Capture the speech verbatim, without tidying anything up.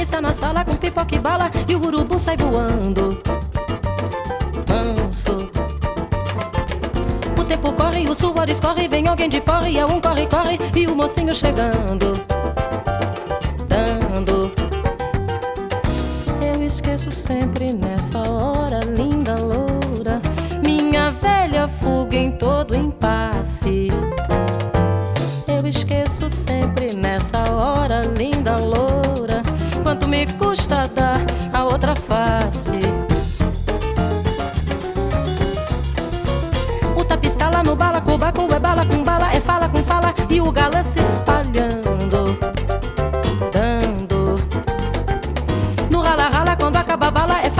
está na sala com pipoca e bala e o urubu sai voando manso. O tempo corre, o suor escorre, vem alguém de porre, é um corre, corre e o mocinho chegando, dando. Eu esqueço sempre nessa hora, linda loura, minha velha fuga em todo impasse. Eu esqueço sempre nessa hora, linda loura, quanto me custa dar a outra face. O tapistala no bala, cobaco é bala com bala, é fala com fala e o galã se espalha